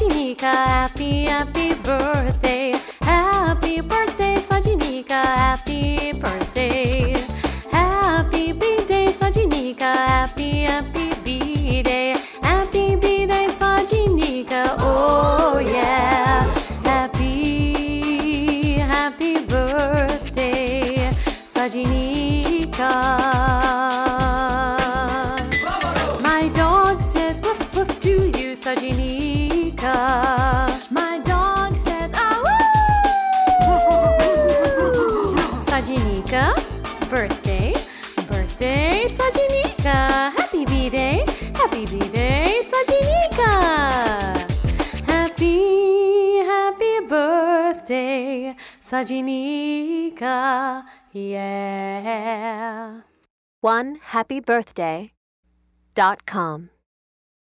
Sajinika, happy, happy birthday. Happy birthday, Sajinika, happy birthday. Happy B-Day, Sajinika, happy, happy B-Day. Happy B-Day, Sajinika, oh yeah. Happy, happy birthday, Sajinika. My dog says woof woof to you, Sajinika. My dog says ah woo. Sajinika, birthday, birthday, Sajinika. Happy B-Day, happy B-Day, Sajinika. Happy, happy birthday, Sajinika, yeah. OneHappyBirthday.com